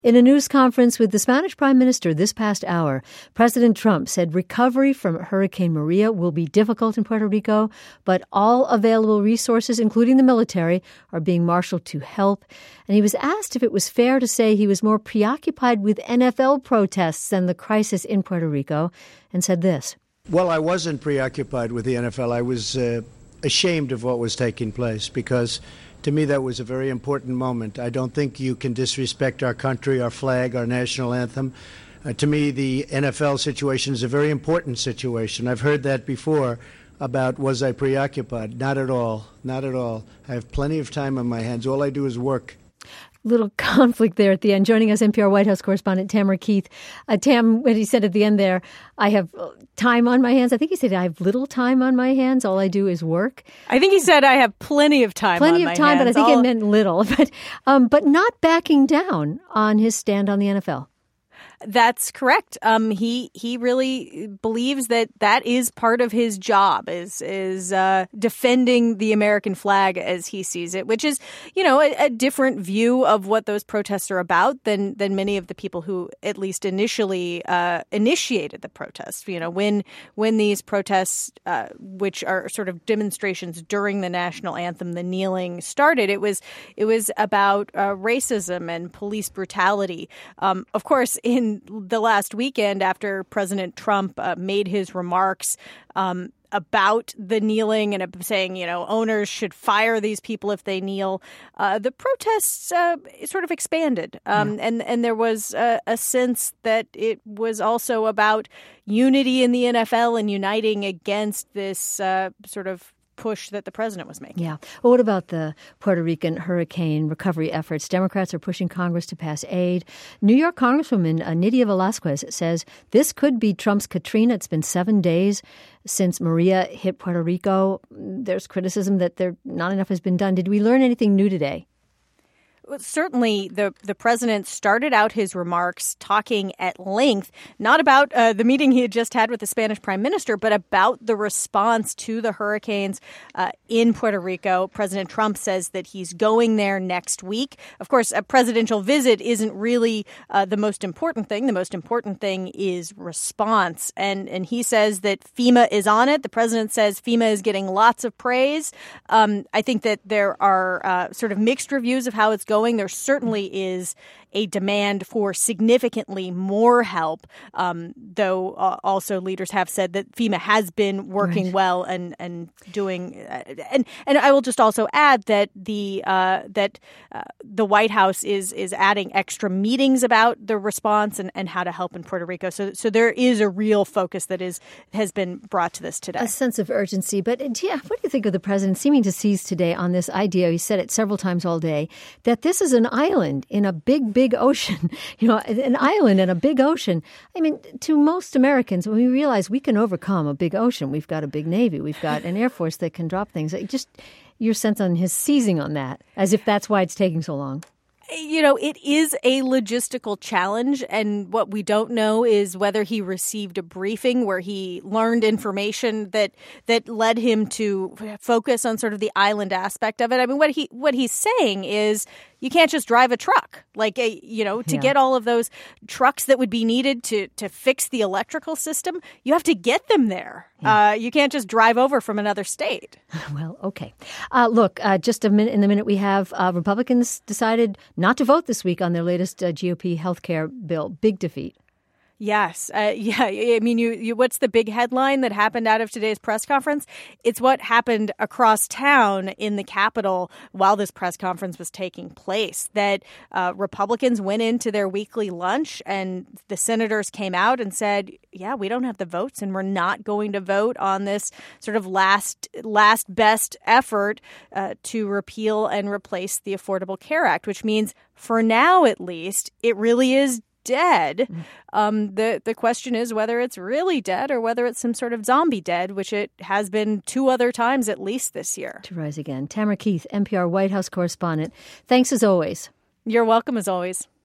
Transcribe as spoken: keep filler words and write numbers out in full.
In a news conference with the Spanish Prime Minister this past hour, President Trump said recovery from Hurricane Maria will be difficult in Puerto Rico, but all available resources, including the military, are being marshaled to help. And he was asked if it was fair to say he was more preoccupied with N F L protests than the crisis in Puerto Rico, and said this. Well, I wasn't preoccupied with the N F L. I was uh, ashamed of what was taking place because to me, that was a very important moment. I don't think you can disrespect our country, our flag, our national anthem. Uh, to me, the N F L situation is a very important situation. I've heard that before about was I preoccupied. Not at all. Not at all. I have plenty of time on my hands. All I do is work. Little conflict there at the end. Joining us, N P R White House correspondent Tamara Keith. Uh, Tam, when he said at the end there, I have time on my hands. I think he said I have little time on my hands. All I do is work. I think he said I have plenty of time plenty on my of time, hands. but I think All... it meant little. But, um, but not backing down on his stand on the N F L. That's correct. Um, he he really believes that that is part of his job, is is uh, defending the American flag as he sees it, which is, you know, a, a different view of what those protests are about than than many of the people who at least initially uh, initiated the protests. You know, when when these protests, uh, which are sort of demonstrations during the national anthem, the kneeling started, it was it was about uh, racism and police brutality. Um, of course, in the last weekend, after President Trump uh, made his remarks um, about the kneeling and saying, you know, owners should fire these people if they kneel, uh, the protests uh, sort of expanded. Um, yeah. and, and there was a, a sense that it was also about unity in the N F L and uniting against this uh, sort of push that the president was making. Yeah. Well, what about the Puerto Rican hurricane recovery efforts? Democrats are pushing Congress to pass aid. New York Congresswoman uh, Nydia Velázquez says this could be Trump's Katrina. It's been seven days since Maria hit Puerto Rico. There's criticism that there not enough has been done. Did we learn anything new today? Certainly, the, the president started out his remarks talking at length, not about uh, the meeting he had just had with the Spanish prime minister, but about the response to the hurricanes uh, in Puerto Rico. President Trump says that he's going there next week. Of course, a presidential visit isn't really uh, the most important thing. The most important thing is response. And, and he says that FEMA is on it. The president says FEMA is getting lots of praise. Um, I think that there are uh, sort of mixed reviews of how it's going. There certainly is a demand for significantly more help, um, though uh, also leaders have said that FEMA has been working right. well and and doing. Uh, and and I will just also add that the uh, that uh, the White House is is adding extra meetings about the response and, and how to help in Puerto Rico. So so there is a real focus that is has been brought to this today. A sense of urgency. But yeah, what do you think of the president seeming to seize today on this idea? He said it several times all day that this is an island in a big, big ocean, you know, an island in a big ocean. I mean, to most Americans, when we realize we can overcome a big ocean, we've got a big Navy, we've got an Air Force that can drop things. Just your sense on his seizing on that, as if that's why it's taking so long. You know, it is a logistical challenge, and what we don't know is whether he received a briefing where he learned information that that led him to focus on sort of the island aspect of it. I mean, what he what he's saying is you can't just drive a truck. Like, a, you know, to yeah. get all of those trucks that would be needed to, to fix the electrical system, you have to get them there. Yeah. Uh, you can't just drive over from another state. Well, okay. Uh, look, uh, just a minute in the minute we have, uh, Republicans decided not to vote this week on their latest uh, G O P health care bill. Big defeat. Yes. Uh, yeah. I mean, you, you, what's the big headline that happened out of today's press conference? It's what happened across town in the Capitol while this press conference was taking place, that uh, Republicans went into their weekly lunch and the senators came out and said, yeah, we don't have the votes and we're not going to vote on this sort of last last best effort uh, to repeal and replace the Affordable Care Act, which means for now, at least, it really is dead. Um, the the question is whether it's really dead or whether it's some sort of zombie dead, which it has been two other times at least this year. To rise again. Tamara Keith, N P R White House correspondent. Thanks as always. You're welcome as always.